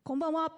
こんばんは。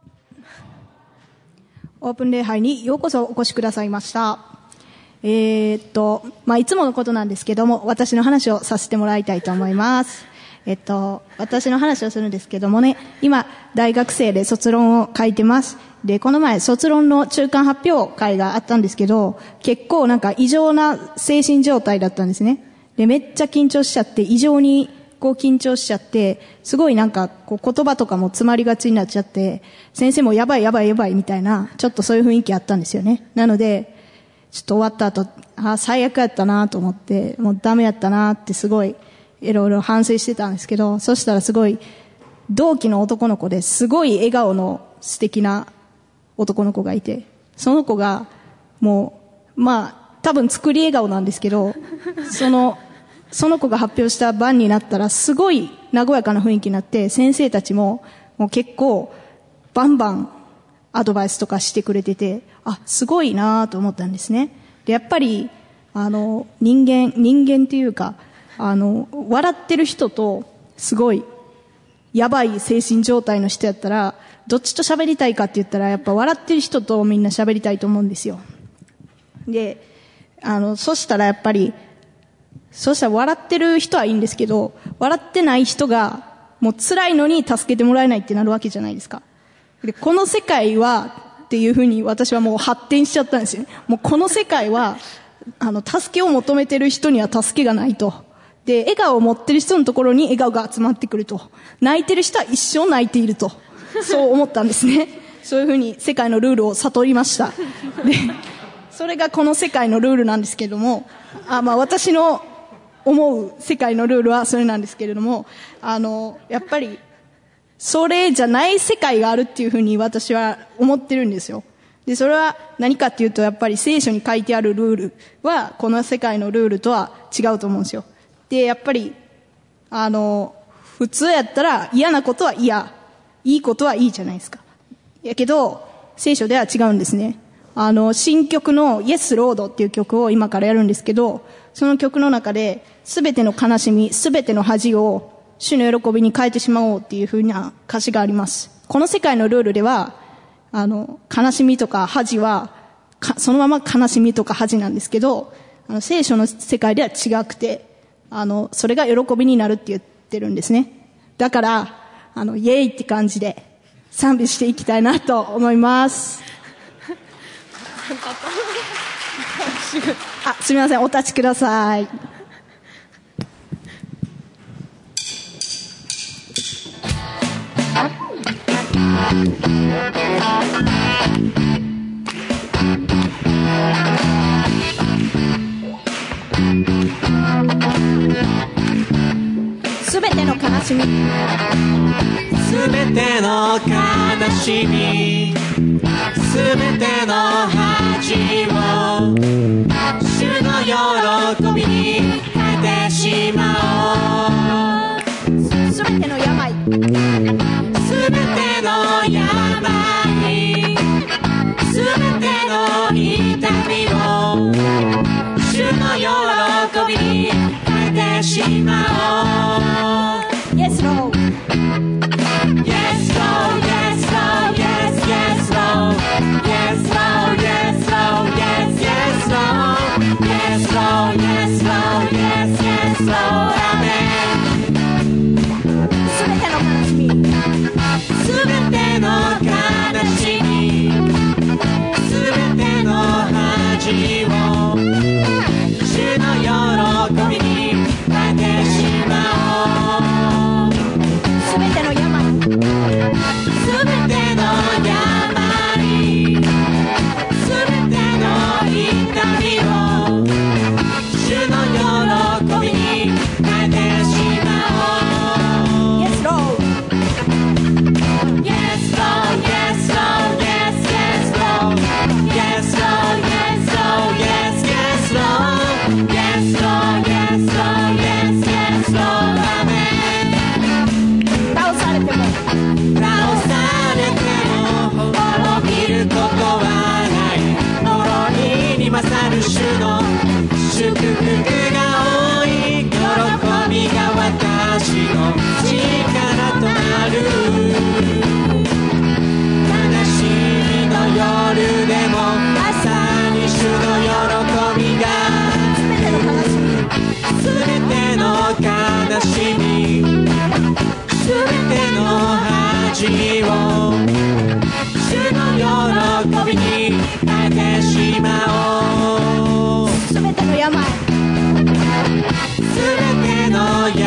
オープン礼拝にようこそお越しくださいました。いつものことなんですけども、私の話をさせてもらいたいと思います。私の話をするんですけどもね、今、大学生で卒論を書いてます。で、この前、卒論の中間発表会があったんですけど、結構なんか異常な精神状態だったんですね。で、めっちゃ緊張しちゃって、異常に緊張しちゃって、すごいなんか言葉とかも詰まりがちになっちゃって、先生もやばいみたいな、ちょっとそういう雰囲気あったんですよね。なので、ちょっと終わった後、最悪やったなと思って、もうダメやったなってすごい、いろいろ反省してたんですけど、そしたらすごい、同期の男の子ですごい笑顔の素敵な男の子がいて、その子が、もう、多分作り笑顔なんですけど、その子が発表した番になったらすごい和やかな雰囲気になって、先生たちも結構バンバンアドバイスとかしてくれてて、すごいなと思ったんですね。で、やっぱり、人間っていうか、笑ってる人とすごいやばい精神状態の人やったら、どっちと喋りたいかって言ったら、やっぱ笑ってる人とみんな喋りたいと思うんですよ。で、そしたら笑ってる人はいいんですけど、笑ってない人がもう辛いのに助けてもらえないってなるわけじゃないですか。で、この世界はっていうふうに私はもう発展しちゃったんですよね。もうこの世界は、助けを求めてる人には助けがないと。で、笑顔を持ってる人のところに笑顔が集まってくると。泣いてる人は一生泣いていると。そう思ったんですね。そういうふうに世界のルールを悟りました。で、それがこの世界のルールなんですけども、私の思う世界のルールはそれなんですけれども、やっぱり、それじゃない世界があるっていうふうに私は思ってるんですよ。で、それは何かっていうと、やっぱり聖書に書いてあるルールは、この世界のルールとは違うと思うんですよ。で、やっぱり、普通やったら嫌なことは嫌、いいことはいいじゃないですか。やけど、聖書では違うんですね。新曲の Yes Lord っていう曲を今からやるんですけど、その曲の中で、すべての悲しみ、すべての恥を主の喜びに変えてしまおうっていう風な歌詞があります。この世界のルールでは、悲しみとか恥は、そのまま悲しみとか恥なんですけど、聖書の世界では違くて、それが喜びになるって言ってるんですね。だから、イエーイって感じで賛美していきたいなと思います。すみません、お立ちください。すべての悲しみ、 すべての悲しみ、すべての恥を主の喜びに変えてしまおう。 すべての病、 すべての病、すべての痛みを主の喜びに変えてしまおう。 Yes Lord, Yes Lord, Yes Lord, Yes, Yes Lord, Yes Lord, Yes Lord, Yes, Yes Lord, Yes Lord, Yes Lord, Yes, Yes Lord, Amen. すべての悲しみ、 すべての悲しみ、すべての恥を主の喜びに変えてしまおう。 すべての病、 すべての病、すべての痛みを主の喜びに変えてしまおう。 Yes Lord, Yes Lord, Yes Lord, Yes, Yes Lord, Yes Lord, Yes Lord, Yes 恥を主の喜びに変えてしまおう。 すべての病、 すべての病、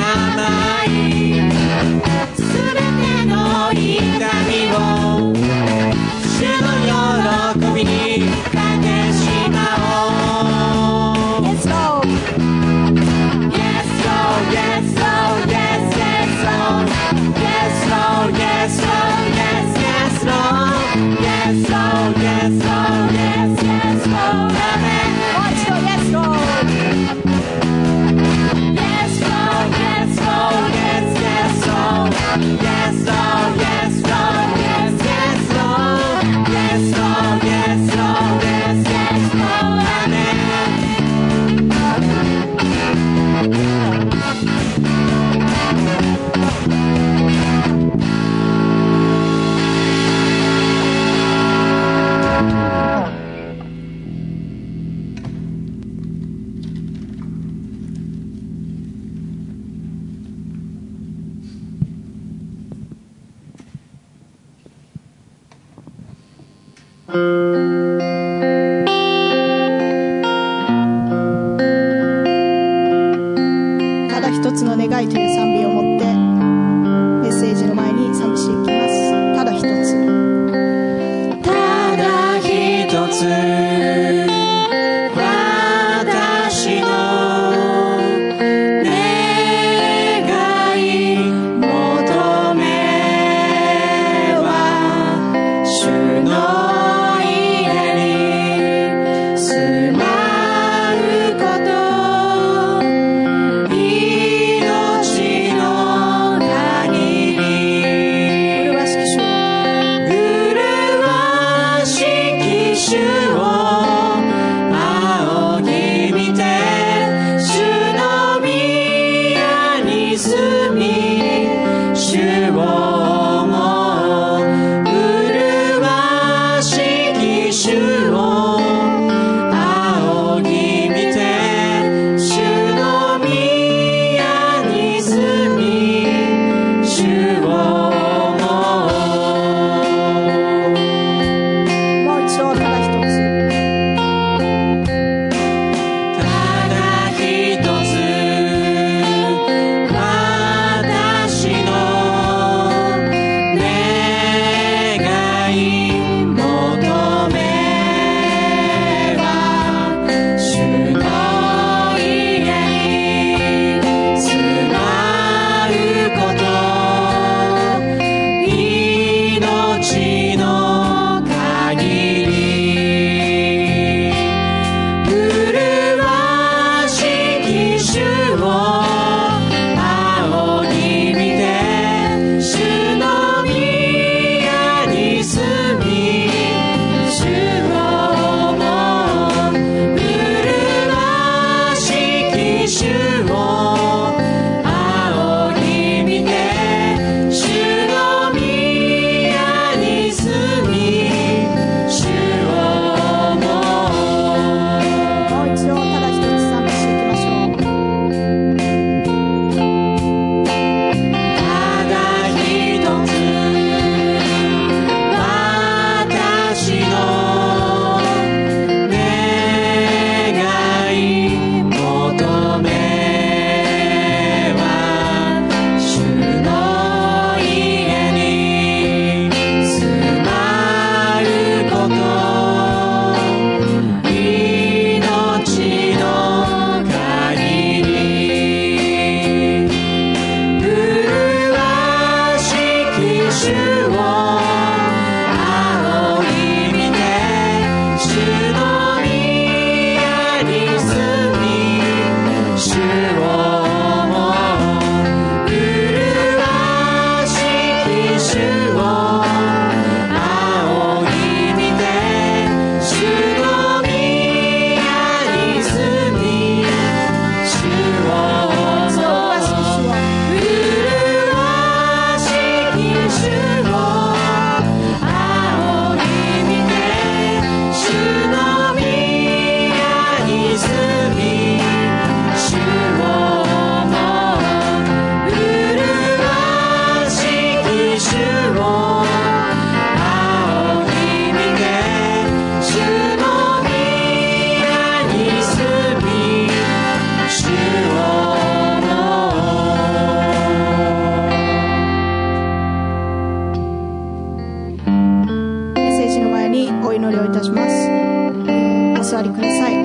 すべての痛みを主の喜びに変えてしまおう。 Yes Lord Yes Lord Yes Lord Yes Yes Lord Yes Lord Yes Lord Yes Yes Lord Yes Lord Yes Lord Yes Yes Lord Amen. もう一度 Yes Lord Yes Lord Yes Lord Yes Yes Lord Yes Lord Yes Lord Yes Yes Lord Yes Lord Yes Lord Yes Yes Lord Amen. ただ一つの願いという賛美を持ってメッセージの前に賛美していきます。ただ一つ、 ただ一つ私の願い求めは主の家祈りをいたします。お座りください。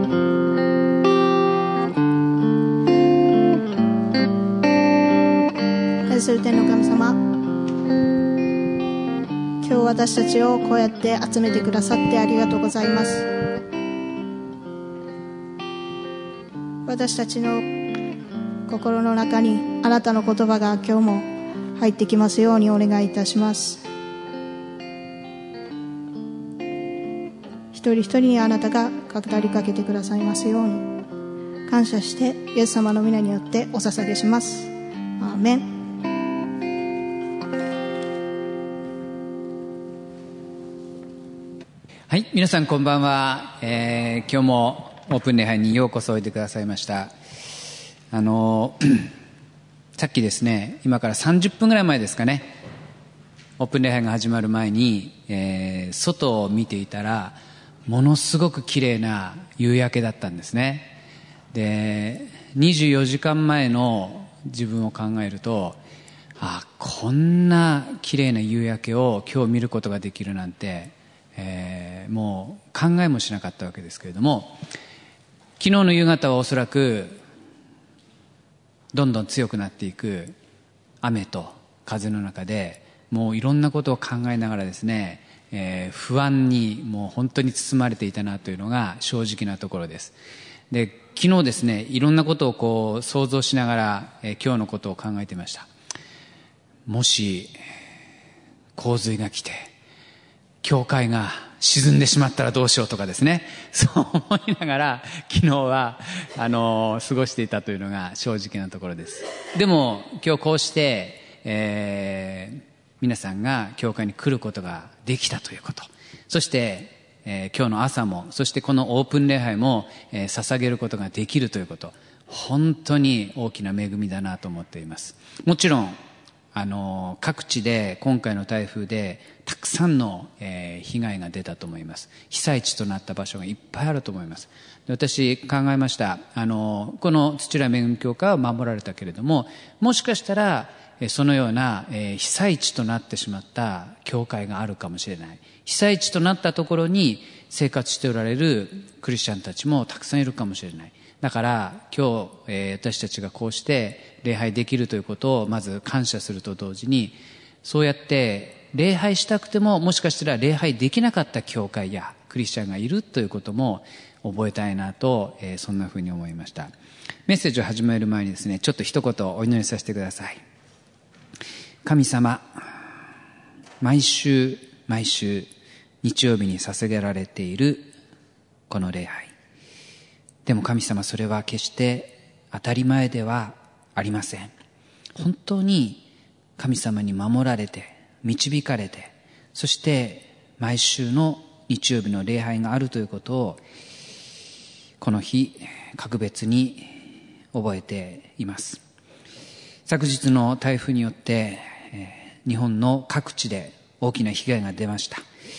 愛する天の神様、今日私たちをこうやって集めてくださってありがとうございます。私たちの心の中にあなたの言葉が今日も入ってきますようにお願いいたします。一人一人にあなたが語りかけてくださいますように感謝してイエス様の皆によってお捧げします。アーメン。 はい、皆さんこんばんは。今日もオープン礼拝にようこそおいでくださいました。さっきですね、今から30分ぐらい前ですかね、オープン礼拝が始まる前に、外を見ていたらものすごく綺麗な夕焼けだったんですね。で、24時間前の自分を考えると、こんな綺麗な夕焼けを今日見ることができるなんて、もう考えもしなかったわけですけれども、昨日の夕方はおそらくどんどん強くなっていく雨と風の中で、もういろんなことを考えながらですね、不安にもう本当に包まれていたなというのが正直なところです。で、昨日ですね、いろんなことをこう想像しながら、今日のことを考えていました。もし洪水が来て教会が沈んでしまったらどうしようとかですね、そう思いながら昨日は過ごしていたというのが正直なところです。でも今日こうして、皆さんが教会に来ることができたということ、そして、今日の朝も、そしてこのオープン礼拝も、捧げることができるということ、本当に大きな恵みだなと思っています。もちろん各地で今回の台風でたくさんの、被害が出たと思います。被災地となった場所がいっぱいあると思います。で、私考えました。この土浦恵み教会は守られたけれども、もしかしたらそのような、被災地となってしまった教会があるかもしれない。被災地となったところに生活しておられるクリスチャンたちもたくさんいるかもしれない。だから今日、私たちがこうして礼拝できるということをまず感謝すると同時に、そうやって礼拝したくてももしかしたら礼拝できなかった教会やクリスチャンがいるということも覚えたいなと、そんなふうに思いました。メッセージを始める前にですね、ちょっと一言お祈りさせてください。神様、毎週毎週日曜日に捧げられているこの礼拝、でも神様、それは決して当たり前ではありません。本当に神様に守られて導かれて、そして毎週の日曜日の礼拝があるということをこの日格別に覚えています。昨日の台風によって、日本の各地で大きな被害が出ました。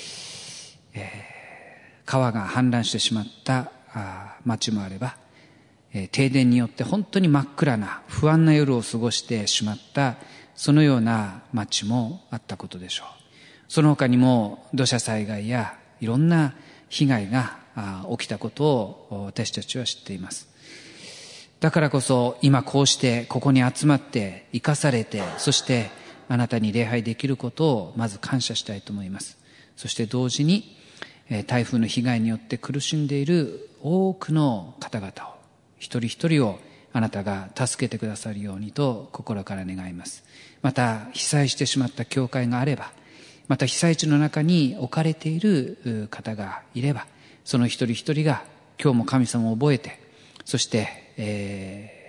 川が氾濫してしまった町もあれば、停電によって本当に真っ暗な不安な夜を過ごしてしまったそのような町もあったことでしょう。その他にも土砂災害やいろんな被害が起きたことを私たちは知っています。だからこそ今こうしてここに集まって生かされて、そしてあなたに礼拝できることをまず感謝したいと思います。そして同時に台風の被害によって苦しんでいる多くの方々を、一人一人をあなたが助けてくださるようにと心から願います。また被災してしまった教会があれば、また被災地の中に置かれている方がいれば、その一人一人が今日も神様を覚えて、そして、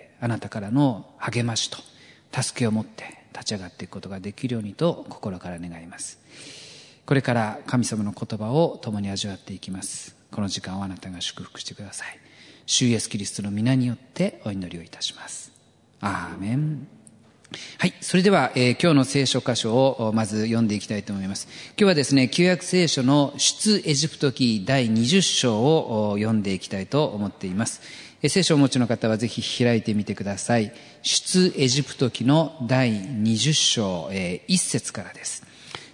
あなたからの励ましと助けを持って立ち上がっていくことができるようにと心から願います。これから神様の言葉を共に味わっていきます。この時間をあなたが祝福してください。主イエスキリストの皆によってお祈りをいたします。アーメン。はい。それでは、今日の聖書箇所をまず読んでいきたいと思います。今日はですね、旧約聖書の出エジプト記第20章を読んでいきたいと思っています。聖書をお持ちの方はぜひ開いてみてください。出エジプト記の第20章、1節からです。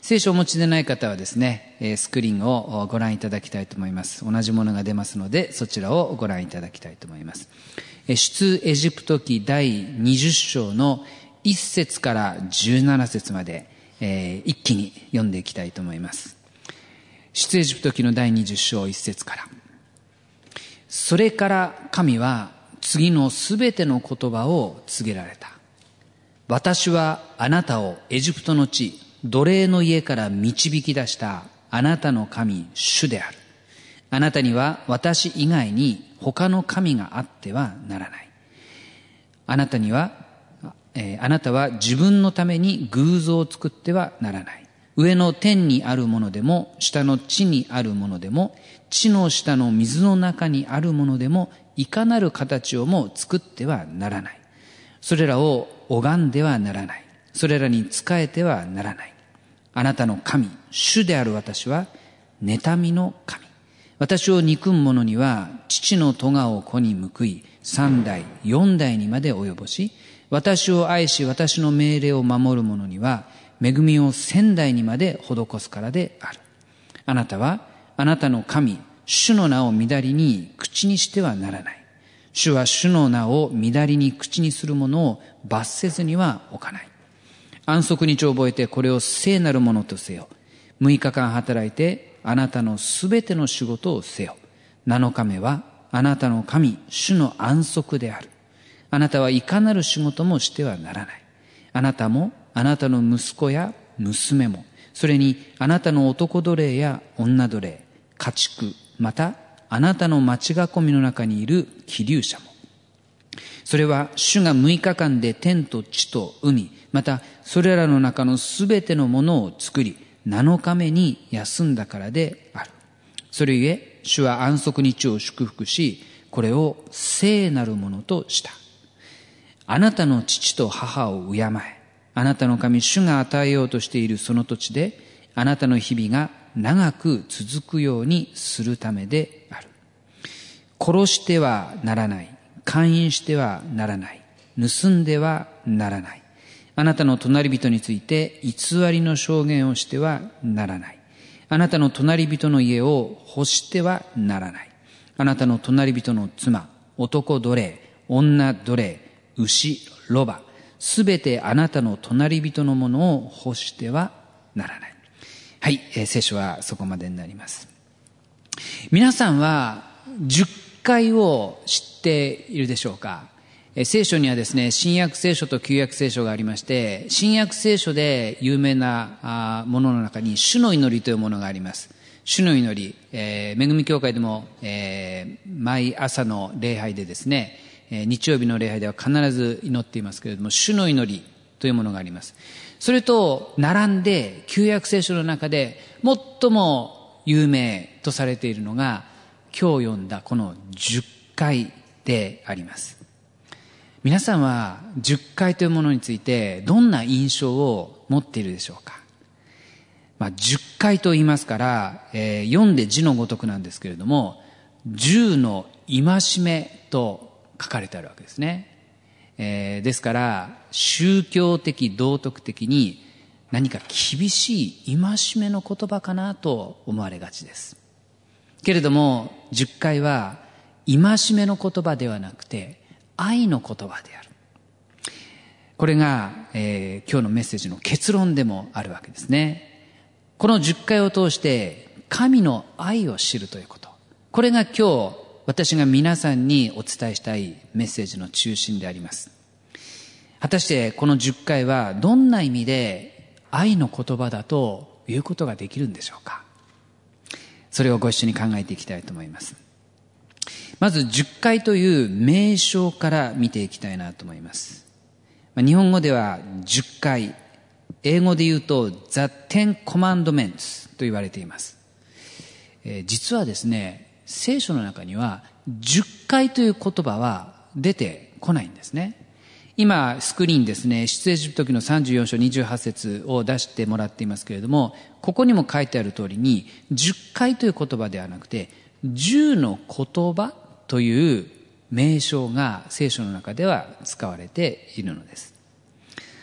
聖書をお持ちでない方はですね、スクリーンをご覧いただきたいと思います。同じものが出ますので、そちらをご覧いただきたいと思います。出エジプト記第20章の1節から17節まで、一気に読んでいきたいと思います。出エジプト記の第20章1節から。それから神は次のすべての言葉を告げられた。私はあなたをエジプトの地、奴隷の家から導き出したあなたの神、主である。あなたには私以外に他の神があってはならない。あなたは自分のために偶像を作ってはならない。上の天にあるものでも、下の地にあるものでも、地の下の水の中にあるものでも、いかなる形をも作ってはならない。それらを拝んではならない。それらに仕えてはならない。あなたの神、主である私は、妬みの神。私を憎む者には、父の咎を子に報い、3代、4代にまで及ぼし、私を愛し、私の命令を守る者には、恵みを1000代にまで施すからである。あなたは、あなたの神、主の名を乱りに口にしてはならない。主は主の名を乱りに口にする者を罰せずには置かない。安息日を覚えてこれを聖なるものとせよ。6日間働いてあなたのすべての仕事をせよ。7日目はあなたの神、主の安息である。あなたはいかなる仕事もしてはならない。あなたもあなたの息子や娘も、それにあなたの男奴隷や女奴隷、家畜、またあなたの町囲みの中にいる寄留者も。それは主が6日間で天と地と海、またそれらの中のすべてのものを作り、7日目に休んだからである。それゆえ主は安息日を祝福し、これを聖なるものとした。あなたの父と母を敬え。あなたの神主が与えようとしているその土地で、あなたの日々が長く続くようにするためである。殺してはならない。姦淫してはならない。盗んではならない。あなたの隣人について偽りの証言をしてはならない。あなたの隣人の家を欲してはならない。あなたの隣人の妻、男奴隷、女奴隷、牛、ロバ、すべてあなたの隣人のものを欲してはならない。はい、聖書はそこまでになります。皆さんは10回を知っているでしょうか？聖書にはですね、新約聖書と旧約聖書がありまして、新約聖書で有名なものの中に主の祈りというものがあります。主の祈り、恵み教会でも、毎朝の礼拝でですね、日曜日の礼拝では必ず祈っていますけれども、主の祈りというものがあります。それと並んで旧約聖書の中で最も有名とされているのが、今日読んだこの10回であります。皆さんは10回というものについてどんな印象を持っているでしょうか？10回と言いますから、読んで字のごとくなんですけれども、10の戒めと書かれてあるわけですね。ですから宗教的道徳的に何か厳しい戒めの言葉かなと思われがちです。けれども10回は戒めの言葉ではなくて愛の言葉である。これが、今日のメッセージの結論でもあるわけですね。この10回を通して神の愛を知るということ、これが今日私が皆さんにお伝えしたいメッセージの中心であります。果たしてこの10回はどんな意味で愛の言葉だということができるんでしょうか？それをご一緒に考えていきたいと思います。まず10回という名称から見ていきたいなと思います。日本語では10回、英語で言うと The Ten Commandments と言われています。実はですね、聖書の中には10回という言葉は出てこないんですね。今スクリーンですね、出エジプト記の34章28節を出してもらっていますけれども、ここにも書いてある通りに10回という言葉ではなくて10の言葉という名称が聖書の中では使われているのです。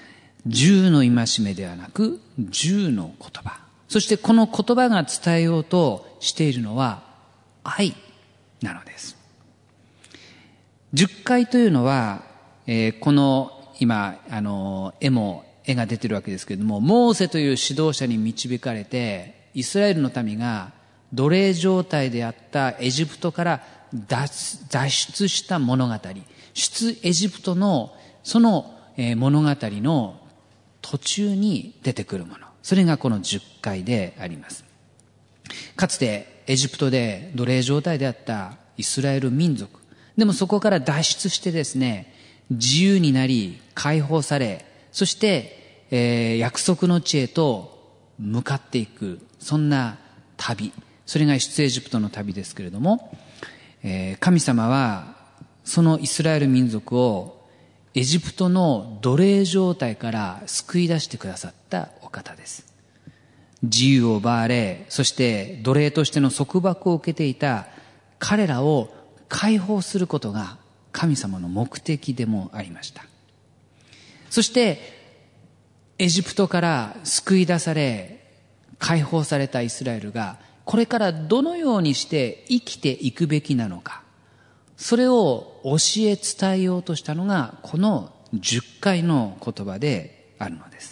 10の戒めではなく10の言葉。そしてこの言葉が伝えようとしているのは愛なのです。10回というのは、この今絵が出てるわけですけれども、モーセという指導者に導かれてイスラエルの民が奴隷状態であったエジプトから脱出した物語、出エジプトのその物語の途中に出てくるもの、それがこの10回であります。かつてエジプトで奴隷状態であったイスラエル民族、でもそこから脱出してですね、自由になり解放され、そして、約束の地へと向かっていく、そんな旅、それが出エジプトの旅ですけれども、神様はそのイスラエル民族をエジプトの奴隷状態から救い出してくださったお方です。自由を奪われ、そして奴隷としての束縛を受けていた彼らを解放することが神様の目的でもありました。そしてエジプトから救い出され解放されたイスラエルがこれからどのようにして生きていくべきなのか、それを教え伝えようとしたのがこの10回の言葉であるのです。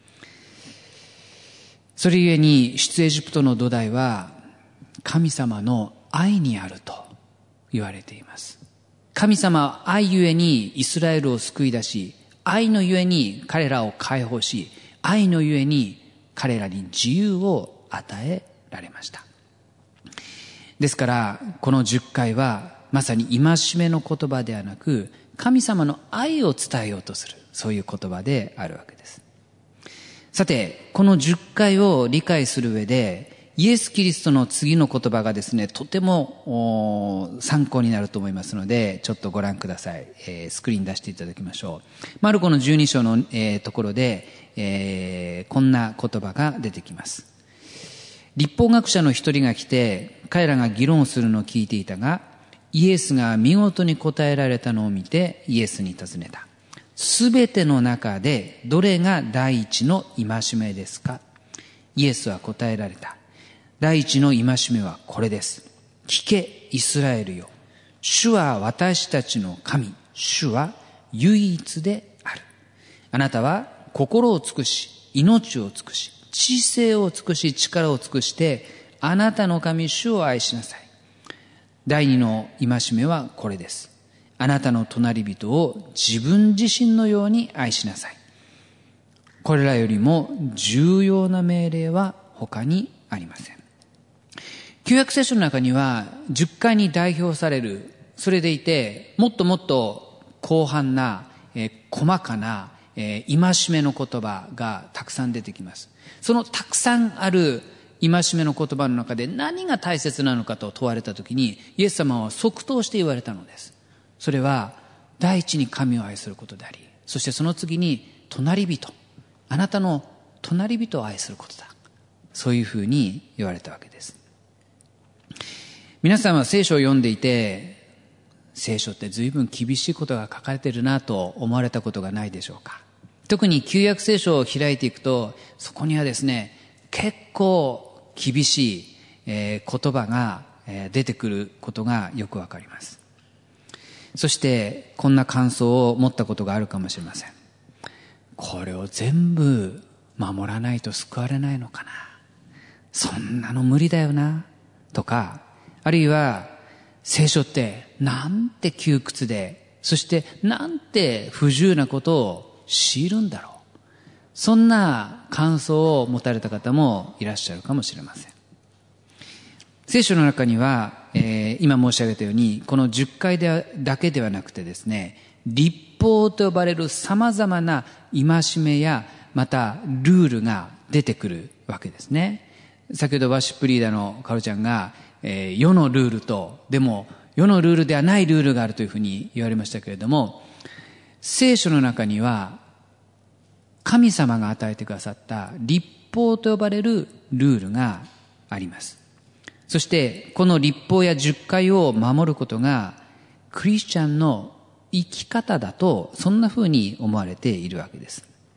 それゆえに出エジプトの土台は神様の愛にあると言われています。神様は愛ゆえにイスラエルを救い出し、愛のゆえに彼らを解放し、愛のゆえに彼らに自由を与えられました。ですからこの10回はまさに戒めの言葉ではなく、神様の愛を伝えようとする、そういう言葉であるわけです。さて、この10回を理解する上で、イエス・キリストの次の言葉がですね、とても参考になると思いますので、ちょっとご覧ください。スクリーン出していただきましょう。マルコの12章の、ところで、こんな言葉が出てきます。律法学者の一人が来て、彼らが議論するのを聞いていたが、イエスが見事に答えられたのを見て、イエスに尋ねた。すべての中でどれが第一の戒めですか？イエスは答えられた。第一の戒めはこれです。聞け、イスラエルよ。主は私たちの神。主は唯一である。あなたは心を尽くし、命を尽くし、知性を尽くし、力を尽くして、あなたの神主を愛しなさい。第二の戒めはこれです。あなたの隣人を自分自身のように愛しなさい。これらよりも重要な命令は他にありません。旧約聖書の中には10回に代表される、それでいてもっともっと広範な、細かな、戒めの言葉がたくさん出てきます。そのたくさんある戒めの言葉の中で何が大切なのかと問われたときに、イエス様は即答して言われたのです。それは第一に神を愛することであり、そしてその次に隣人、あなたの隣人を愛することだ。そういうふうに言われたわけです。皆さんは聖書を読んでいて、聖書って随分厳しいことが書かれているなと思われたことがないでしょうか。特に旧約聖書を開いていくと、そこにはですね、結構厳しい、言葉が、出てくることがよくわかります。そしてこんな感想を持ったことがあるかもしれません。これを全部守らないと救われないのかな、そんなの無理だよなとか、あるいは聖書ってなんて窮屈で、そしてなんて不自由なことを強いるんだろう、そんな感想を持たれた方もいらっしゃるかもしれません。聖書の中には、今申し上げたようにこの10回だけではなくてですね、律法と呼ばれる様々な戒めやまたルールが出てくるわけですね。先ほどワーシップリーダーのカロちゃんが、世のルールと、でも世のルールではないルールがあるというふうに言われましたけれども、聖書の中には神様が与えてくださった律法と呼ばれるルールがあります。そしてこの律法や10回を守ることがクリスチャンの生き方だと、そんなふうに思われているわけです。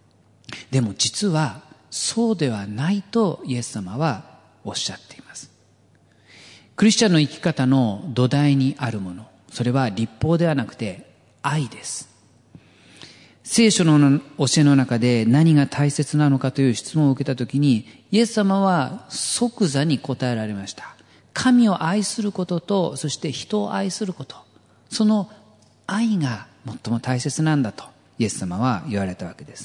でも実はそうではないとイエス様はおっしゃっています。クリスチャンの生き方の土台にあるもの、それは律法ではなくて愛です。聖書の教えの中で何が大切なのかという質問を受けたときに、イエス様は即座に答えられました。神を愛することと、そして人を愛すること、その愛が最も大切なんだとイエス様は言われたわけです。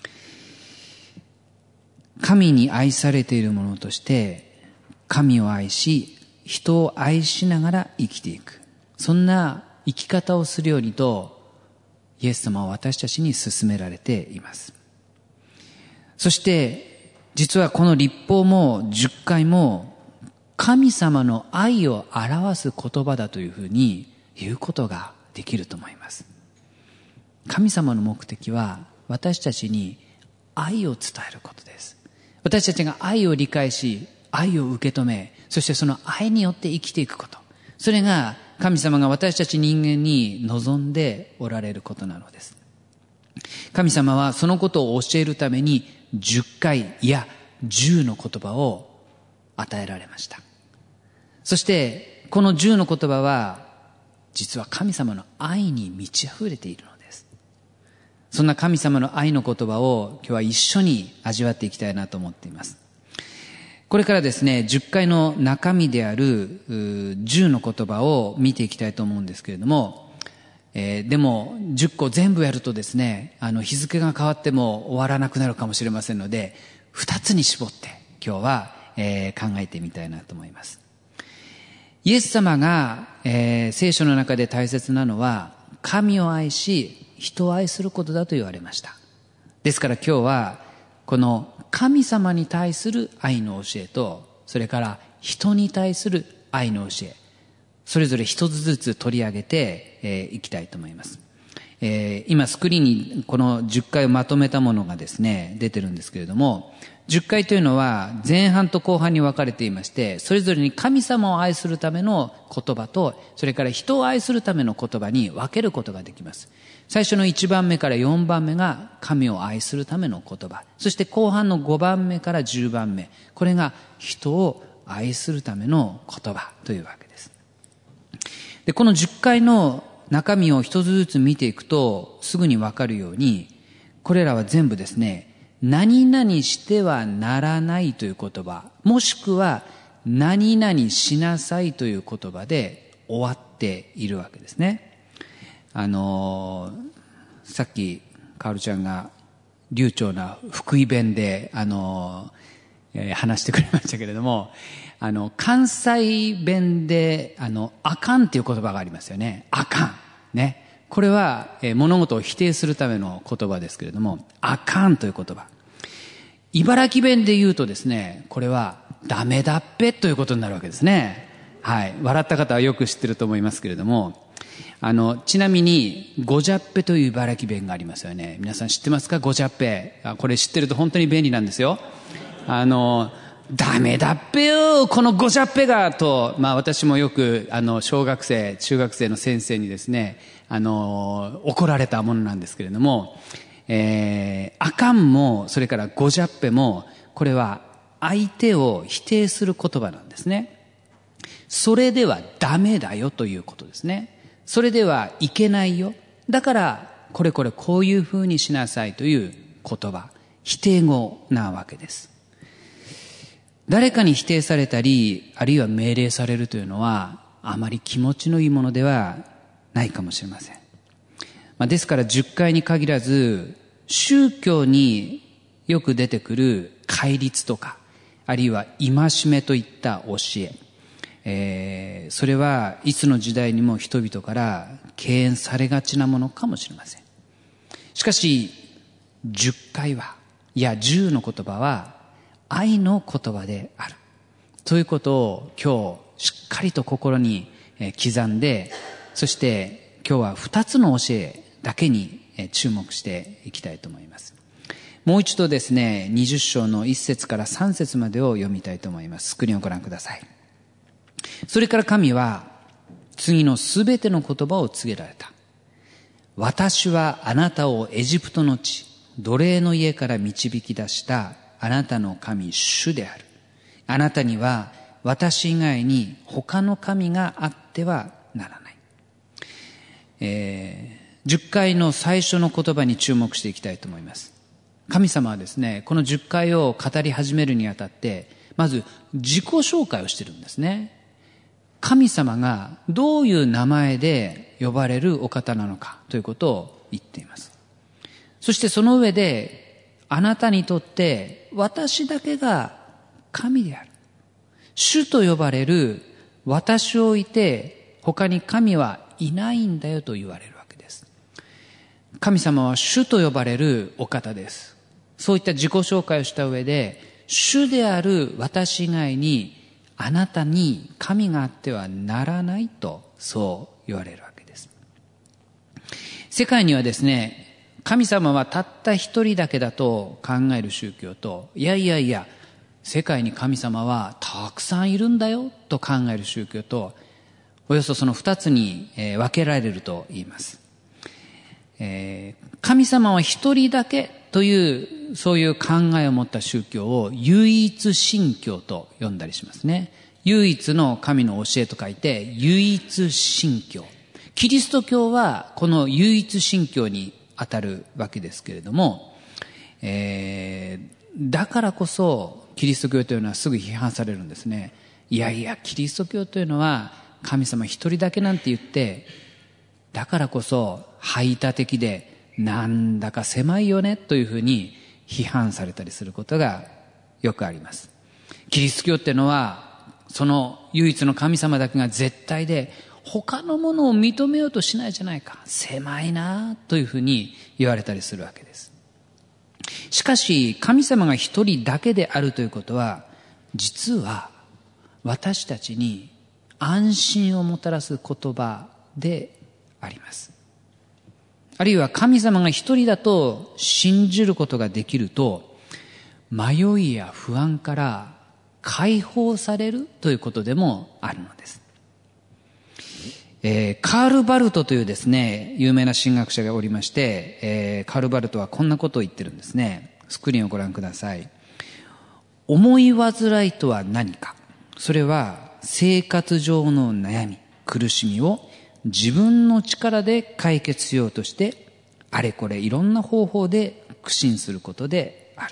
神に愛されている者として神を愛し、人を愛しながら生きていく、そんな生き方をするようにとイエス様は私たちに勧められています。そして実はこの律法も10回も神様の愛を表す言葉だというふうに言うことができると思います。神様の目的は私たちに愛を伝えることです。私たちが愛を理解し、愛を受け止め、そしてその愛によって生きていくこと、それが神様が私たち人間に望んでおられることなのです。神様はそのことを教えるために10回いや10の言葉を与えられました。そしてこの10の言葉は実は神様の愛に満ち溢れているのです。そんな神様の愛の言葉を今日は一緒に味わっていきたいなと思っています。これからですね、10回の中身である10の言葉を見ていきたいと思うんですけれども、でも10個全部やるとですね、日付が変わっても終わらなくなるかもしれませんので、2つに絞って今日は、考えてみたいなと思います。イエス様が、聖書の中で大切なのは神を愛し人を愛することだと言われました。ですから今日はこの神様に対する愛の教えと、それから人に対する愛の教え、それぞれ一つずつ取り上げていきたいと思います。今スクリーンにこの10回をまとめたものがですね出てるんですけれども、10回というのは前半と後半に分かれていまして、それぞれに神様を愛するための言葉と、それから人を愛するための言葉に分けることができます。最初の1番目から4番目が神を愛するための言葉、そして後半の5番目から10番目、これが人を愛するための言葉というわけです。で、この10回の中身を一つずつ見ていくとすぐに分かるように、これらは全部ですね、何々してはならないという言葉、もしくは何々しなさいという言葉で終わっているわけですね。さっきカオルちゃんが流暢な福井弁で話してくれましたけれども、関西弁であかんっていう言葉がありますよね。あかんね。これは物事を否定するための言葉ですけれども、あかんという言葉。茨城弁で言うとですね、これはダメだっぺということになるわけですね。はい。笑った方はよく知ってると思いますけれども、ちなみにごじゃっぺという茨城弁がありますよね。皆さん知ってますか？ごじゃっぺ。これ知ってると本当に便利なんですよ。ダメだっぺよこのごじゃっぺがと、私もよく小学生中学生の先生にですね怒られたものなんですけれども、あかんもそれからごじゃっぺも、これは相手を否定する言葉なんですね。それではダメだよということですね。それではいけないよ、だからこれこういうふうにしなさいという言葉、否定語なわけです。誰かに否定されたり、あるいは命令されるというのはあまり気持ちのいいものではないかもしれません。ですから10回に限らず、宗教によく出てくる戒律とか、あるいは戒めといった教え、それはいつの時代にも人々から敬遠されがちなものかもしれません。しかし10回はいや10の言葉は愛の言葉であるということを今日しっかりと心に刻んで、そして今日は2つの教えだけに注目していきたいと思います。もう一度ですね、20章の1節から3節までを読みたいと思います。スクリーンをご覧ください。それから神は次のすべての言葉を告げられた。私はあなたをエジプトの地、 奴隷の家から導き出したあなたの神主である。あなたには私以外に他の神があってはならない。10回の最初の言葉に注目していきたいと思います。神様はですね、この10回を語り始めるにあたって、まず自己紹介をしているんですね。神様がどういう名前で呼ばれるお方なのかということを言っています。そしてその上で、あなたにとって私だけが神である。主と呼ばれる私を置いて他に神はいないんだよと言われるわけです。神様は主と呼ばれるお方です。そういった自己紹介をした上で、主である私以外にあなたに神があってはならないとそう言われるわけです。世界にはですね、神様はたった一人だけだと考える宗教と、いやいやいや世界に神様はたくさんいるんだよと考える宗教と、およそその二つに分けられると言います。神様は一人だけというそういう考えを持った宗教を唯一神教と呼んだりしますね。唯一の神の教えと書いて唯一神教。キリスト教はこの唯一神教に当たるわけですけれども、だからこそキリスト教というのはすぐ批判されるんですね。いやいや、キリスト教というのは神様一人だけなんて言って、だからこそ排他的でなんだか狭いよねというふうに批判されたりすることがよくあります。キリスト教っていうのはその唯一の神様だけが絶対で、他のものを認めようとしないじゃないか、狭いなというふうに言われたりするわけです。しかし神様が一人だけであるということは、実は私たちに安心をもたらす言葉であります。あるいは神様が一人だと信じることができると、迷いや不安から解放されるということでもあるのです。カール・バルトというですね、有名な神学者がおりまして、カール・バルトはこんなことを言ってるんですね。スクリーンをご覧ください。思い煩いとは何か。それは生活上の悩み、苦しみを自分の力で解決しようとして、あれこれいろんな方法で苦心することであ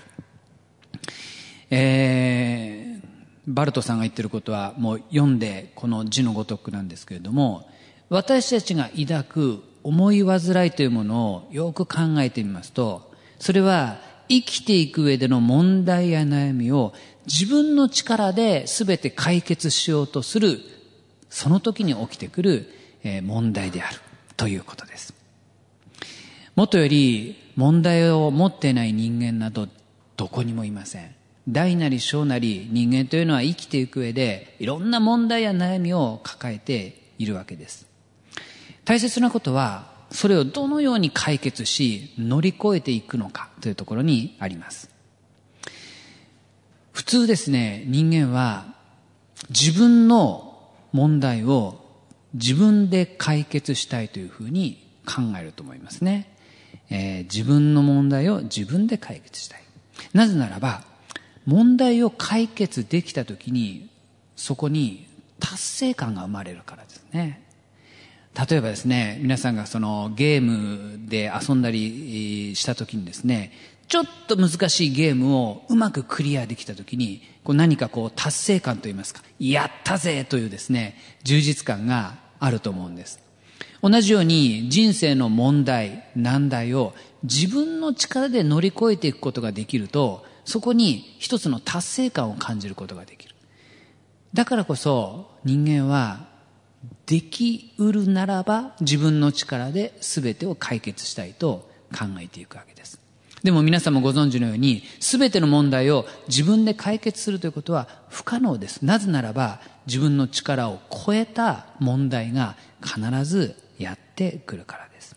る。バルトさんが言ってることはもう読んでこの字のごとくなんですけれども、私たちが抱く思い煩いというものをよく考えてみますと、それは生きていく上での問題や悩みを自分の力で全て解決しようとする、その時に起きてくる問題であるということです。もとより問題を持っていない人間などどこにもいません。大なり小なり人間というのは生きていく上でいろんな問題や悩みを抱えているわけです。大切なことはそれをどのように解決し乗り越えていくのかというところにあります。普通ですね、人間は自分の問題を自分で解決したいというふうに考えると思いますね。自分の問題を自分で解決したい。なぜならば問題を解決できたときにそこに達成感が生まれるからですね。例えばですね、皆さんがそのゲームで遊んだりしたときにですね、ちょっと難しいゲームをうまくクリアできたときに何か達成感といいますか、やったぜというですね、充実感があると思うんです。同じように人生の問題、難題を自分の力で乗り越えていくことができると、そこに一つの達成感を感じることができる。だからこそ人間はできうるならば自分の力で全てを解決したいと考えていくわけです。でも皆さんもご存知のように全ての問題を自分で解決するということは不可能です。なぜならば自分の力を超えた問題が必ずやってくるからです。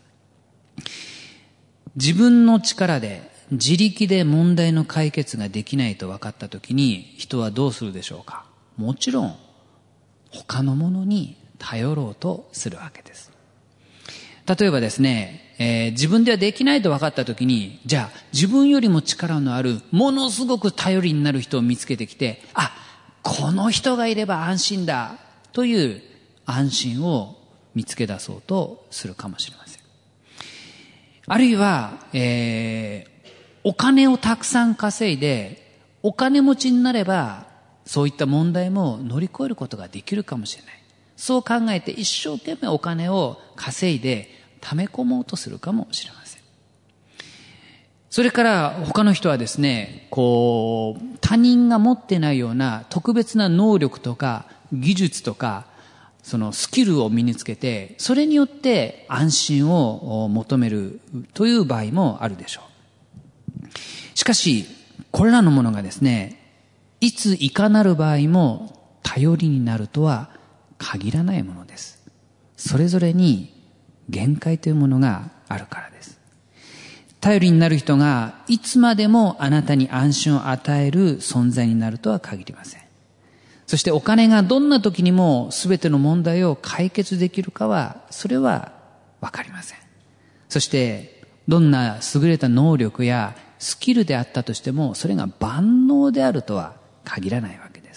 自分の力で自力で問題の解決ができないと分かったときに人はどうするでしょうか。もちろん他のものに頼ろうとするわけです。 例えばですね、自分ではできないと分かった時に、じゃあ自分よりも力のあるものすごく頼りになる人を見つけてきて、あ、この人がいれば安心だという安心を見つけ出そうとするかもしれません。あるいは、お金をたくさん稼いでお金持ちになればそういった問題も乗り越えることができるかもしれない。そう考えて一生懸命お金を稼いで溜め込もうとするかもしれません。それから他の人はですね、他人が持ってないような特別な能力とか技術とかそのスキルを身につけて、それによって安心を求めるという場合もあるでしょう。しかしこれらのものがですね、いついかなる場合も頼りになるとは限らないものです。それぞれに限界というものがあるからです。頼りになる人がいつまでもあなたに安心を与える存在になるとは限りません。そしてお金がどんな時にも全ての問題を解決できるかは、それはわかりません。そしてどんな優れた能力やスキルであったとしても、それが万能であるとは限らないわけです。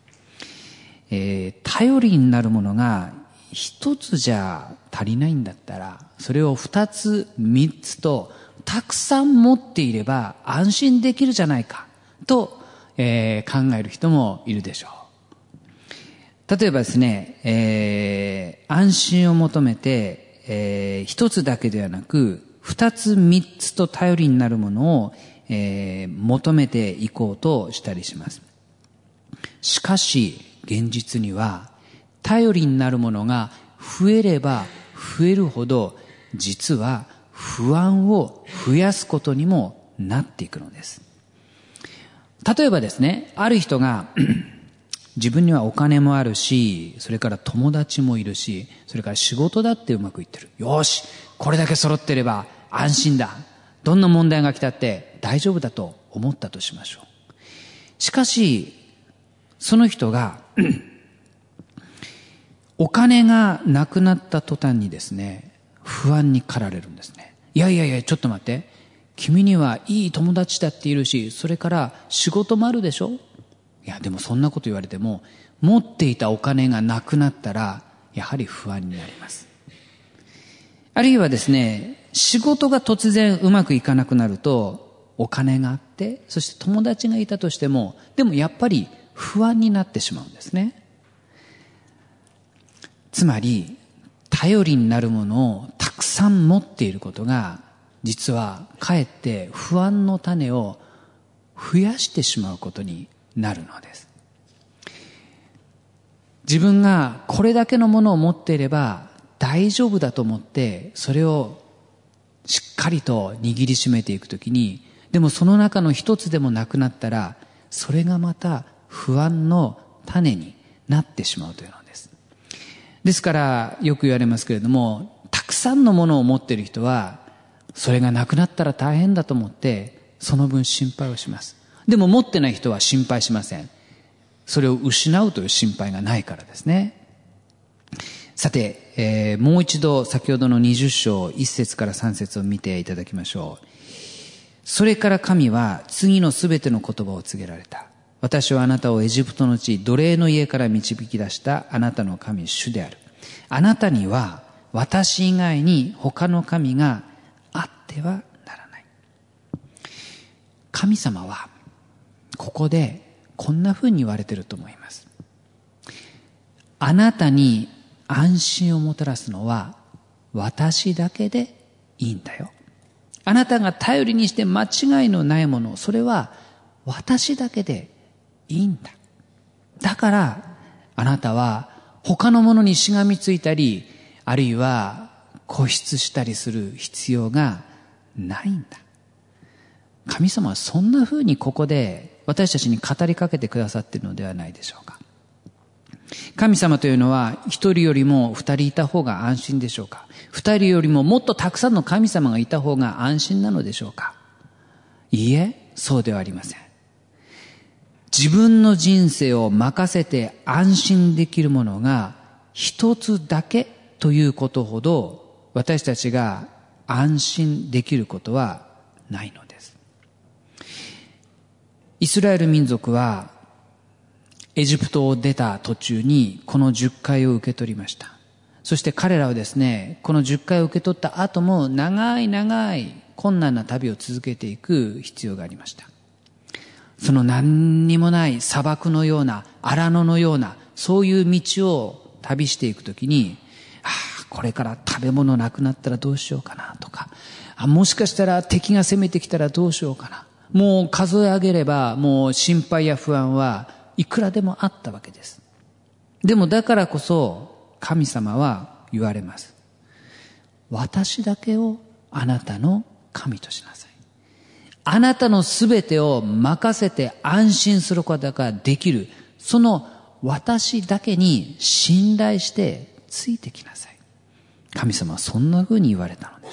頼りになるものが一つじゃ足りないんだったら、それを二つ三つとたくさん持っていれば安心できるじゃないかと、考える人もいるでしょう。例えばですね、安心を求めて、一つだけではなく二つ三つと頼りになるものを、求めていこうとしたりします。しかし現実には頼りになるものが増えれば増えるほど、実は不安を増やすことにもなっていくのです。例えばですね、ある人が自分にはお金もあるし、それから友達もいるし、それから仕事だってうまくいってる。よし、これだけ揃ってれば安心だ。どんな問題が来たって大丈夫だと思ったとしましょう。しかし、その人がお金がなくなった途端にですね、不安に駆られるんですね。いやいやいや、ちょっと待って。君にはいい友達だっているし、それから仕事もあるでしょ？いや、でもそんなこと言われても、持っていたお金がなくなったら、やはり不安になります。あるいはですね、仕事が突然うまくいかなくなると、お金があって、そして友達がいたとしても、でもやっぱり不安になってしまうんですね。つまり、頼りになるものをたくさん持っていることが、実はかえって不安の種を増やしてしまうことになるのです。自分がこれだけのものを持っていれば大丈夫だと思って、それをしっかりと握りしめていくときに、でもその中の一つでもなくなったら、それがまた不安の種になってしまうというのです。ですからよく言われますけれども、たくさんのものを持っている人はそれがなくなったら大変だと思ってその分心配をします。でも持ってない人は心配しません。それを失うという心配がないからですね。さて、もう一度先ほどの20章1節から3節を見ていただきましょう。それから神は次のすべての言葉を告げられた。私はあなたをエジプトの地、奴隷の家から導き出したあなたの神主である。あなたには私以外に他の神があってはならない。神様はここでこんな風に言われていると思います。あなたに安心をもたらすのは私だけでいいんだよ。あなたが頼りにして間違いのないもの、それは私だけでいいんだ。だからあなたは他のものにしがみついたり、あるいは固執したりする必要がないんだ。神様はそんな風にここで私たちに語りかけてくださっているのではないでしょうか。神様というのは一人よりも二人いた方が安心でしょうか。二人よりももっとたくさんの神様がいた方が安心なのでしょうか。いいえ、そうではありません。自分の人生を任せて安心できるものが一つだけということほど私たちが安心できることはないのです。イスラエル民族はエジプトを出た途中にこの10回を受け取りました。そして彼らはですね、この10回を受け取った後も長い長い困難な旅を続けていく必要がありました。その何にもない砂漠のような荒野のようなそういう道を旅していくときに、これから食べ物なくなったらどうしようかなとか、もしかしたら敵が攻めてきたらどうしようかな。もう数え上げればもう心配や不安はいくらでもあったわけです。でもだからこそ神様は言われます。私だけをあなたの神としなさい。あなたのすべてを任せて安心することができる。その私だけに信頼してついてきなさい。神様はそんな風に言われたのです。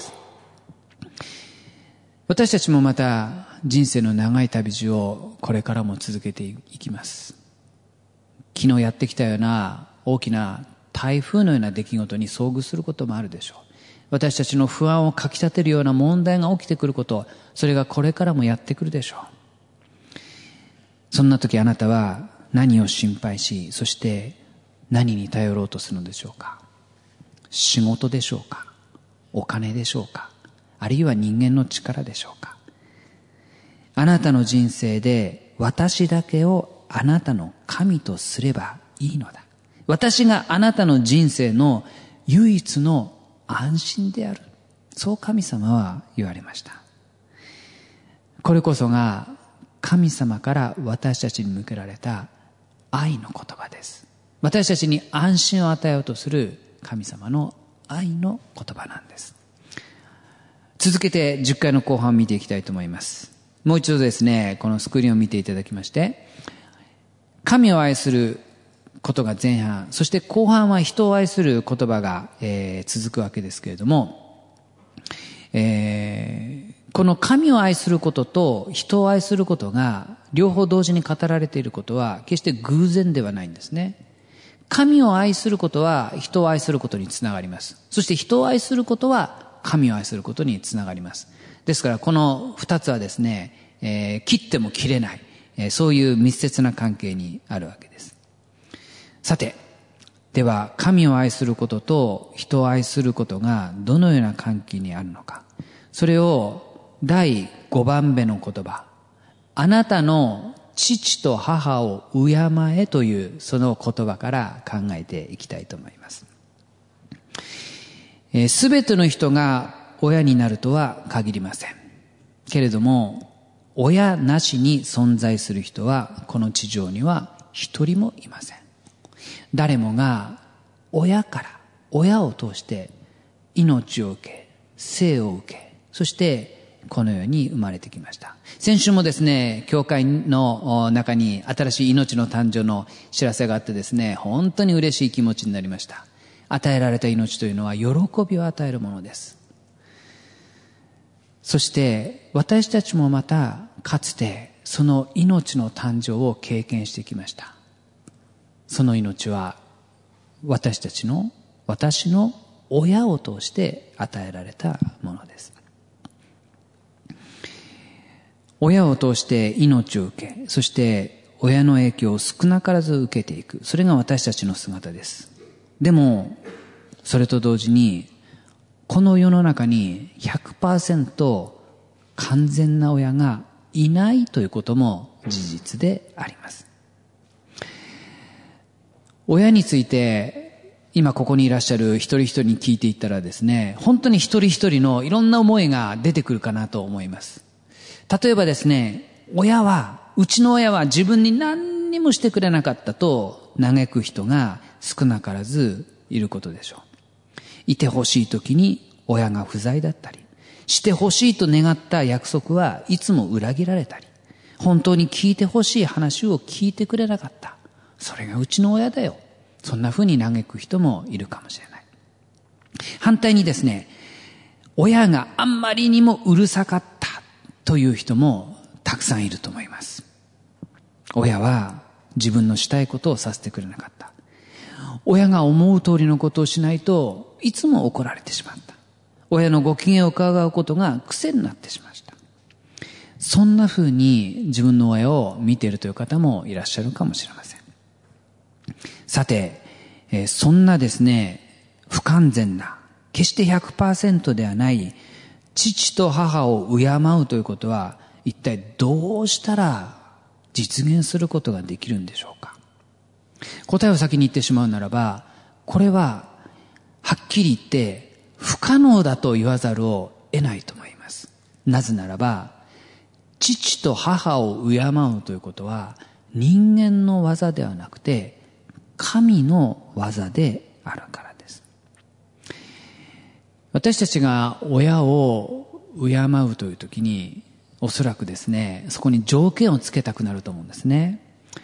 私たちもまた人生の長い旅路をこれからも続けていきます。昨日やってきたような大きな台風のような出来事に遭遇することもあるでしょう。私たちの不安をかき立てるような問題が起きてくること、それがこれからもやってくるでしょう。そんな時あなたは何を心配し、そして何に頼ろうとするのでしょうか。仕事でしょうか、お金でしょうか、あるいは人間の力でしょうか。あなたの人生で私だけをあなたの神とすればいいのだ。私があなたの人生の唯一の安心である。そう神様は言われました。これこそが神様から私たちに向けられた愛の言葉です。私たちに安心を与えようとする神様の愛の言葉なんです。続けて10回の後半を見ていきたいと思います。もう一度ですね、このスクリーンを見ていただきまして、神を愛することが前半、そして後半は人を愛する言葉が、続くわけですけれども、この神を愛することと人を愛することが両方同時に語られていることは決して偶然ではないんですね。神を愛することは人を愛することにつながります。そして人を愛することは神を愛することにつながります。ですからこの二つはですね、切っても切れない、そういう密接な関係にあるわけです。さて、では神を愛することと人を愛することがどのような関係にあるのか。それを第5番目の言葉、あなたの父と母を敬えというその言葉から考えていきたいと思います。すべての人が親になるとは限りません。けれども、親なしに存在する人はこの地上には一人もいません。誰もが親を通して命を受け、生を受け、そしてこの世に生まれてきました。先週もですね、教会の中に新しい命の誕生の知らせがあってですね、本当に嬉しい気持ちになりました。与えられた命というのは喜びを与えるものです。そして私たちもまたかつてその命の誕生を経験してきました。その命は私の親を通して与えられたものです。親を通して命を受け、そして親の影響を少なからず受けていく。それが私たちの姿です。でも、それと同時に、この世の中に 100% 完全な親がいないということも事実であります。親について、今ここにいらっしゃる一人一人に聞いていったらですね、本当に一人一人のいろんな思いが出てくるかなと思います。例えばですね、うちの親は自分に何にもしてくれなかったと嘆く人が少なからずいることでしょう。いてほしい時に親が不在だったり、してほしいと願った約束はいつも裏切られたり、本当に聞いてほしい話を聞いてくれなかった。それがうちの親だよ。そんな風に嘆く人もいるかもしれない。反対にですね、親があんまりにもうるさかったという人もたくさんいると思います。親は自分のしたいことをさせてくれなかった。親が思う通りのことをしないといつも怒られてしまった。 親のご機嫌を伺うことが癖になってしまいました。そんな風に自分の親を見ているという方もいらっしゃるかもしれません。さて、そんなですね、不完全な、決して 100% ではない父と母を敬うということは、一体どうしたら実現することができるんでしょうか。答えを先に言ってしまうならば、これははっきり言って不可能だと言わざるを得ないと思います。なぜならば、父と母を敬うということは人間の技ではなくて神の技であるからです。私たちが親を敬うというときに、おそらくですね、そこに条件をつけたくなると思うんですね。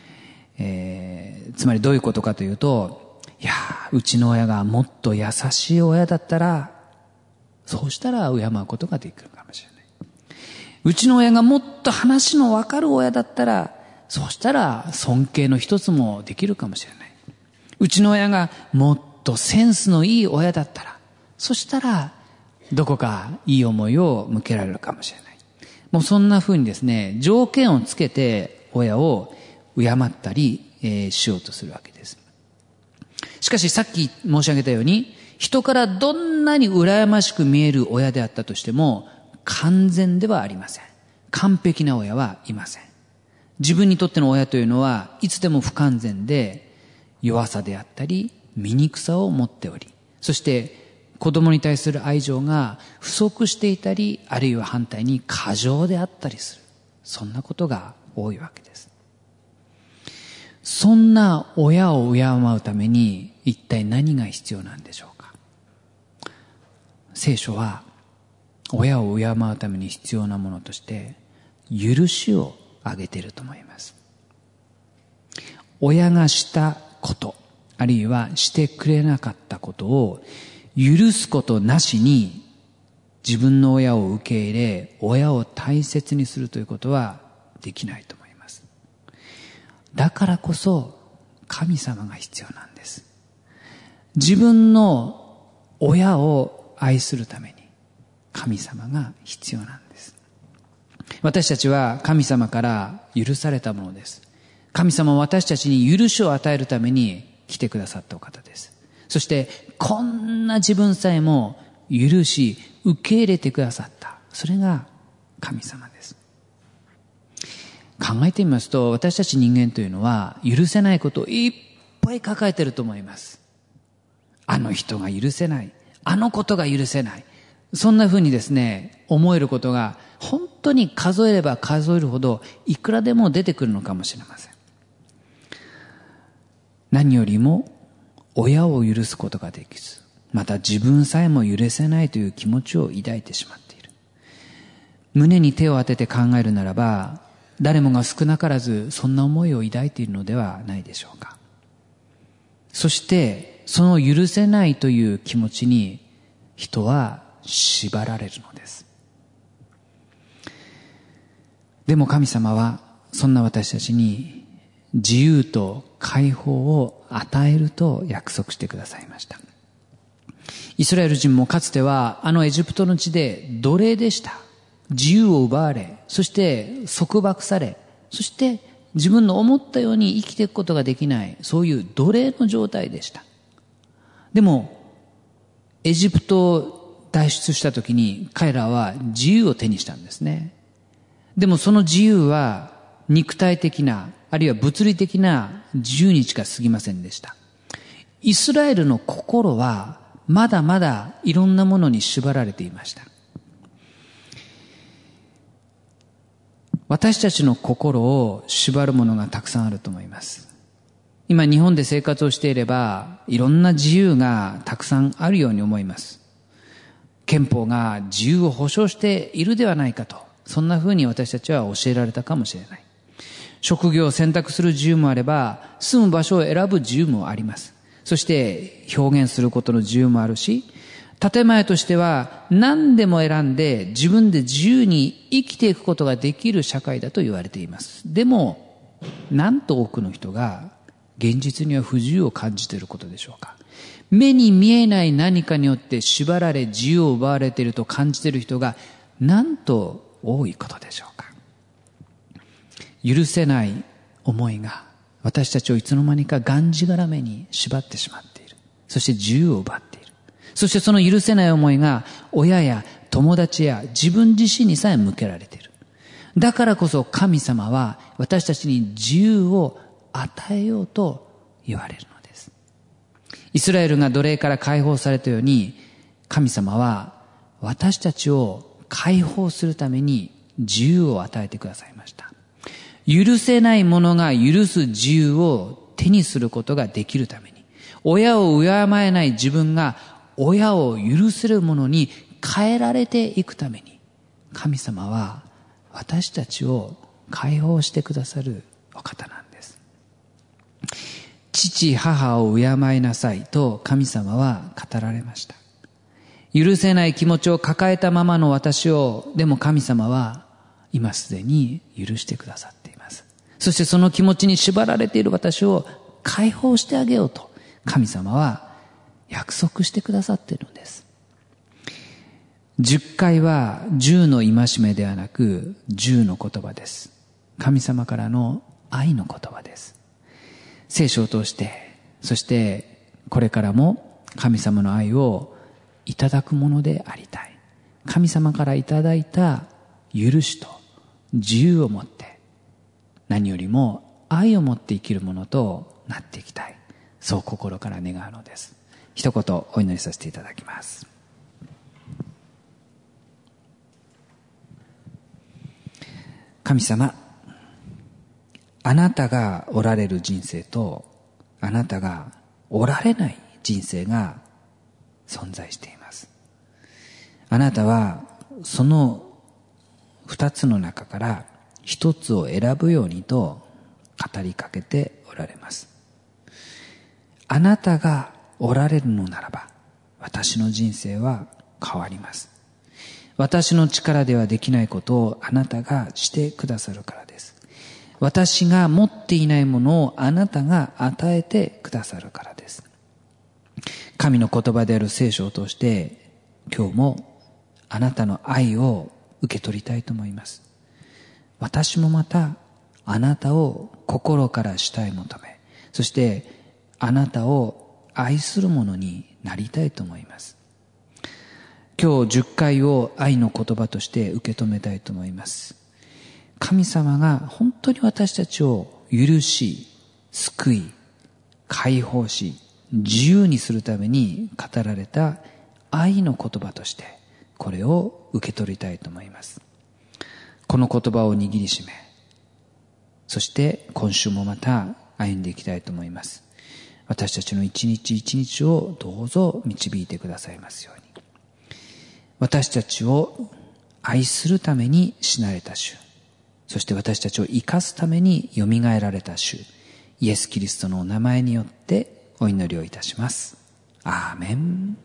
つまりどういうことかというと、いや、うちの親がもっと優しい親だったら、そうしたら敬うことができるかもしれない。うちの親がもっと話のわかる親だったら、そうしたら尊敬の一つもできるかもしれない。うちの親がもっとセンスのいい親だったら、そしたらどこかいい思いを向けられるかもしれない。もうそんな風にですね、条件をつけて親を敬ったり、しようとするわけです。しかしさっき申し上げたように、人からどんなに羨ましく見える親であったとしても完全ではありません。完璧な親はいません。自分にとっての親というのはいつでも不完全で、弱さであったり醜さを持っており、そして子供に対する愛情が不足していたり、あるいは反対に過剰であったりする。そんなことが多いわけです。そんな親を敬うために一体何が必要なんでしょうか。聖書は親を敬うために必要なものとして許しを挙げていると思います。親がしたこと、あるいはしてくれなかったことを許すことなしに自分の親を受け入れ、親を大切にするということはできないと思います。だからこそ神様が必要なんです。自分の親を愛するために神様が必要なんです。私たちは神様から許されたものです。神様は私たちに許しを与えるために来てくださったお方です。そしてこんな自分さえも許し受け入れてくださった、それが神様です。考えてみますと、私たち人間というのは許せないことをいっぱい抱えていると思います。あの人が許せない、あのことが許せない、そんな風にですね、思えることが本当に数えれば数えるほどいくらでも出てくるのかもしれません。何よりも親を許すことができず、また自分さえも許せないという気持ちを抱いてしまっている。胸に手を当てて考えるならば、誰もが少なからずそんな思いを抱いているのではないでしょうか。そしてその許せないという気持ちに人は縛られるのです。でも神様はそんな私たちに自由と解放を与えると約束してくださいました。イスラエル人もかつてはあのエジプトの地で奴隷でした。自由を奪われ、そして束縛され、そして自分の思ったように生きていくことができない、そういう奴隷の状態でした。でもエジプトを脱出した時に彼らは自由を手にしたんですね。でもその自由は肉体的な、あるいは物理的な自由にしか過ぎませんでした。イスラエルの心はまだまだいろんなものに縛られていました。私たちの心を縛るものがたくさんあると思います。今日本で生活をしていればいろんな自由がたくさんあるように思います。憲法が自由を保障しているではないかと、そんな風に私たちは教えられたかもしれない。職業を選択する自由もあれば、住む場所を選ぶ自由もあります。そして表現することの自由もあるし、建前としては何でも選んで自分で自由に生きていくことができる社会だと言われています。でもなんと多くの人が現実には不自由を感じていることでしょうか。目に見えない何かによって縛られ自由を奪われていると感じている人がなんと多いことでしょうか。許せない思いが私たちをいつの間にかがんじがらめに縛ってしまっている。そして自由を奪っている。そしてその許せない思いが親や友達や自分自身にさえ向けられている。だからこそ神様は私たちに自由を与えようと言われるのです。イスラエルが奴隷から解放されたように、神様は私たちを解放するために自由を与えてくださいました。許せない者が許す自由を手にすることができるために、親を敬えない自分が親を許せるものに変えられていくために、神様は私たちを解放してくださるお方なんです。父母を敬いなさいと神様は語られました。許せない気持ちを抱えたままの私を、でも神様は今すでに許してくださっています。そしてその気持ちに縛られている私を解放してあげようと神様は約束してくださっているのです。10回は10の戒めではなく10の言葉です。神様からの愛の言葉です。聖書を通して、そしてこれからも神様の愛をいただくものでありたい。神様からいただいた許しと自由を持って、何よりも愛を持って生きるものとなっていきたい。そう心から願うのです。一言お祈りさせていただきます。神様、あなたがおられる人生とあなたがおられない人生が存在しています。あなたはその二つの中から一つを選ぶようにと語りかけておられます。あなたがおられるのならば私の人生は変わります。私の力ではできないことをあなたがしてくださるからです。私が持っていないものをあなたが与えてくださるからです。神の言葉である聖書を通して今日もあなたの愛を受け取りたいと思います。私もまたあなたを心から慕い求め、そしてあなたを愛するものになりたいと思います。今日10回を愛の言葉として受け止めたいと思います。神様が本当に私たちを許し、救い、解放し、自由にするために語られた愛の言葉としてこれを受け取りたいと思います。この言葉を握りしめ、そして今週もまた歩んでいきたいと思います。私たちの一日一日をどうぞ導いてくださいますように。私たちを愛するために死なれた主、そして私たちを生かすためによみがえられた主、イエス・キリストのお名前によってお祈りをいたします。アーメン。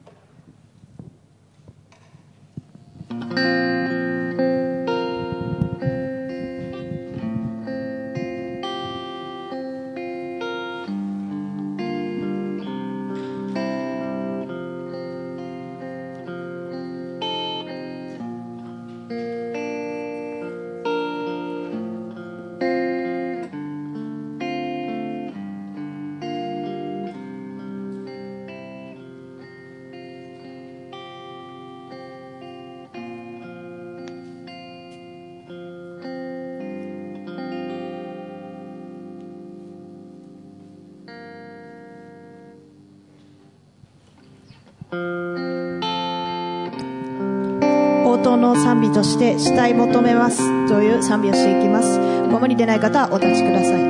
応答の賛美として主体求めますという賛美をしていきます。ご無理でない方はお立ちください。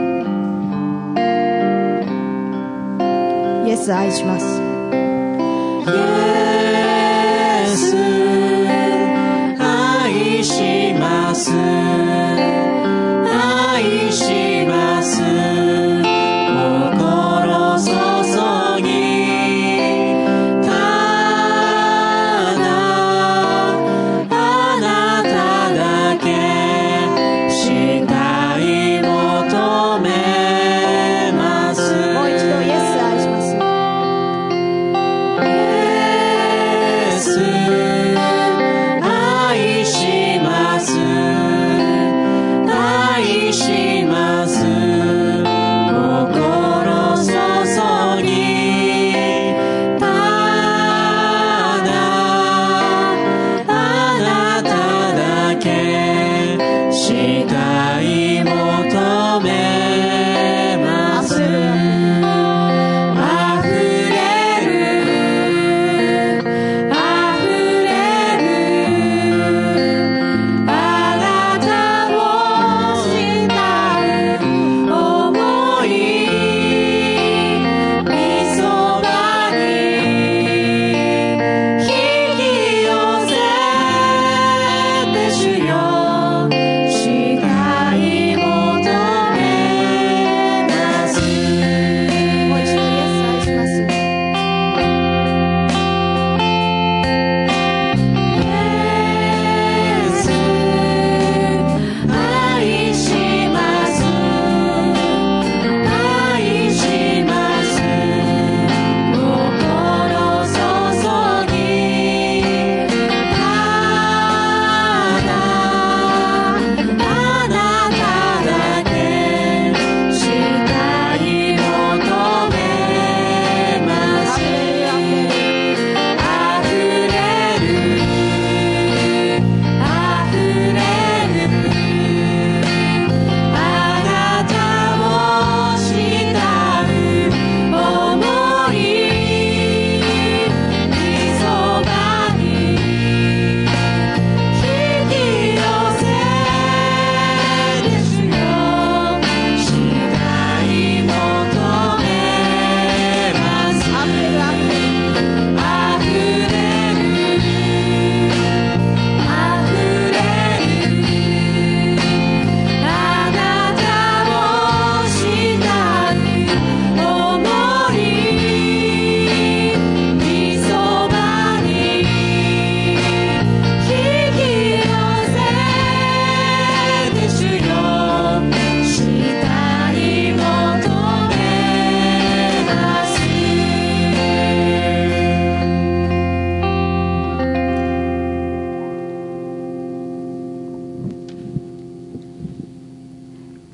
イエス愛します。 イエス愛します、愛します、心注ぎ求めます。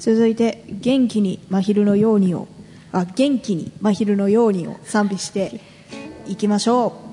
続いて元気に真昼のようにを賛美していきましょう。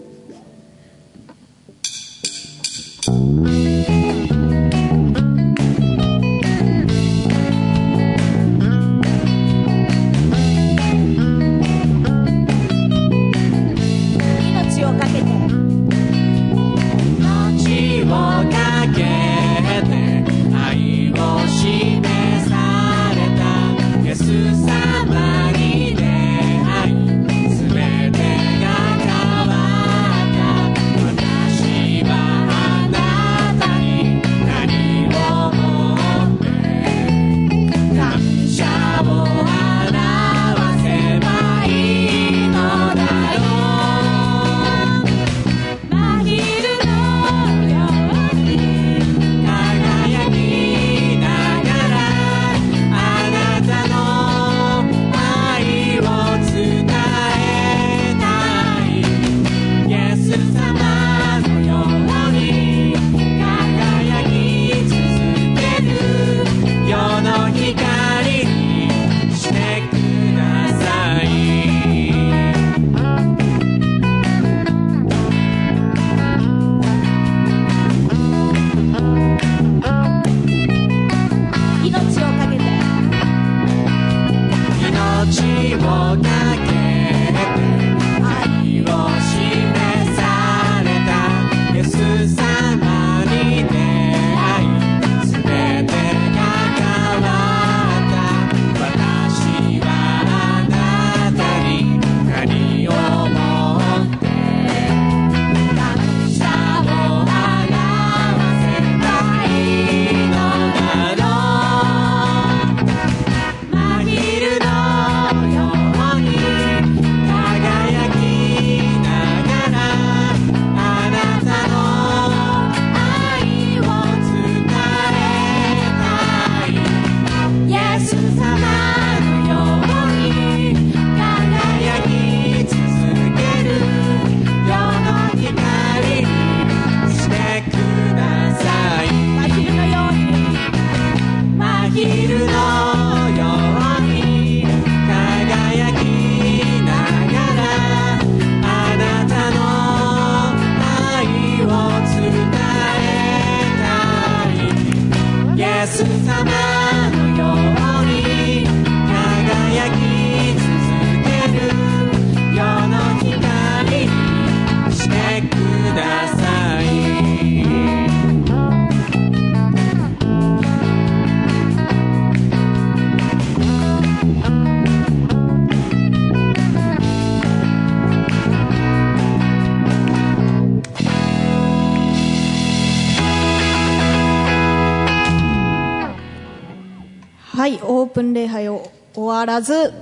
はい、オープン礼拝を終わらず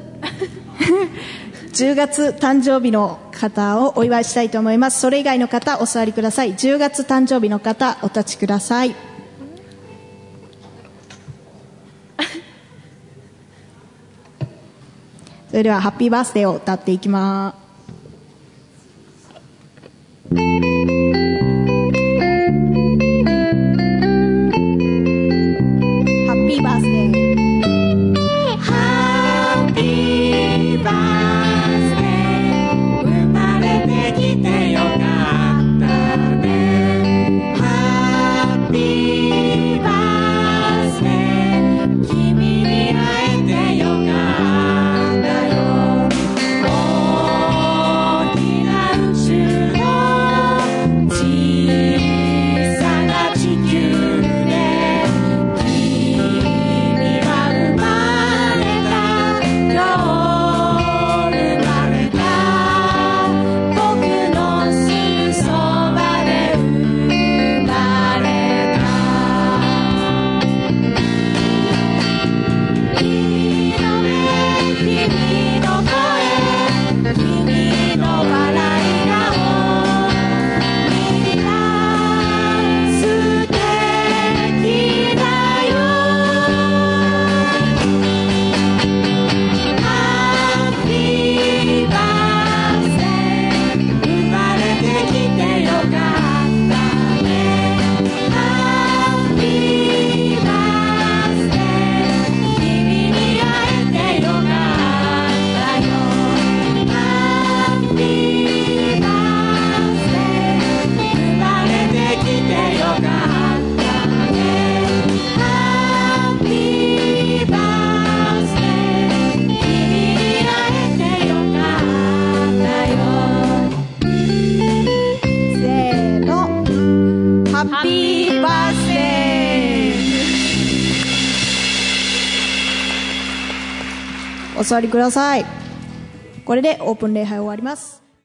10月誕生日の方をお祝いしたいと思います。それ以外の方お座りください。10月誕生日の方お立ちください。それではハッピーバースデーを歌っていきます。 君に会えてよかったよ。 座りください。これでオープン礼拝終わります。